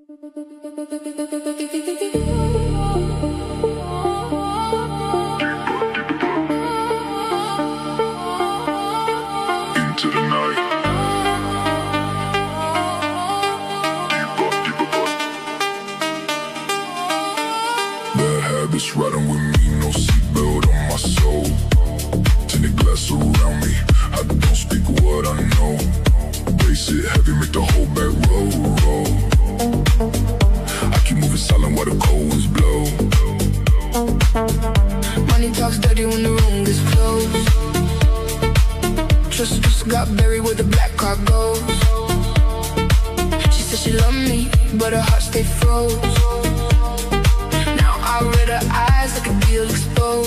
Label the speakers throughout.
Speaker 1: Into the night. Bad habits riding with me, no seatbelt on my soul. Tinted glass around me, I don't speak what I know. Bass it heavy, make the whole back roll. I keep moving silent while the cold winds blow.
Speaker 2: Money talks dirty when the room gets closed. Trust just got buried where the black car goes. She said she loved me, but her heart stayed froze. Now I read her eyes like a deal exposed.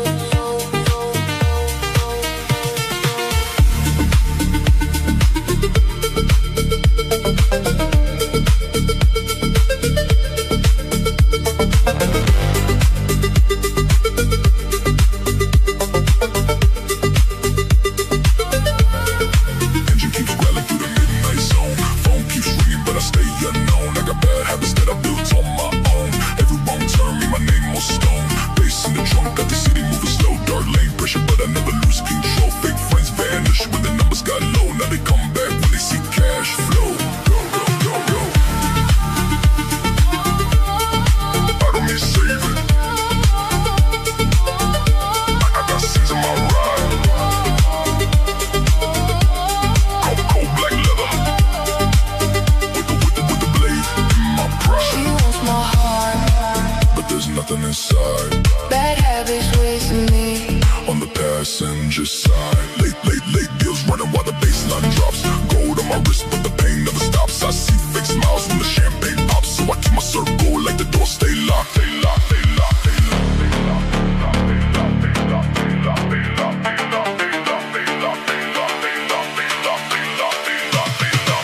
Speaker 1: Bad habits wasting me on the passenger side. Late deals running while the baseline drops. Gold on my wrist, but the pain never stops. I see fake smiles when the champagne pops, so I keep my circle like the door stay locked. They locked, they locked, they locked, they locked, they locked, they locked, they locked, they locked, they locked, they locked, they locked, they locked, they locked, they locked, they locked, they locked, they locked.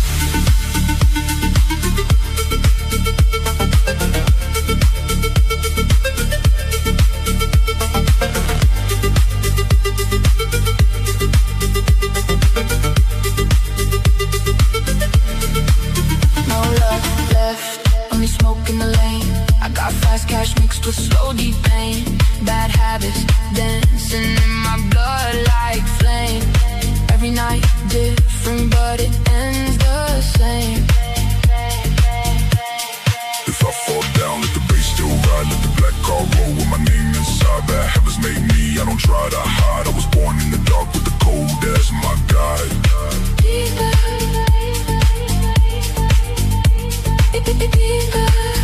Speaker 2: With slow deep pain, bad habits dancing in my blood like flame. Every night different, but it ends the same.
Speaker 1: If I fall down, let the bass still ride, let the black car roll with my name inside. Bad habits made me, I don't try to hide. I was born in the dark with the cold as my guide.
Speaker 2: Deeper, deeper.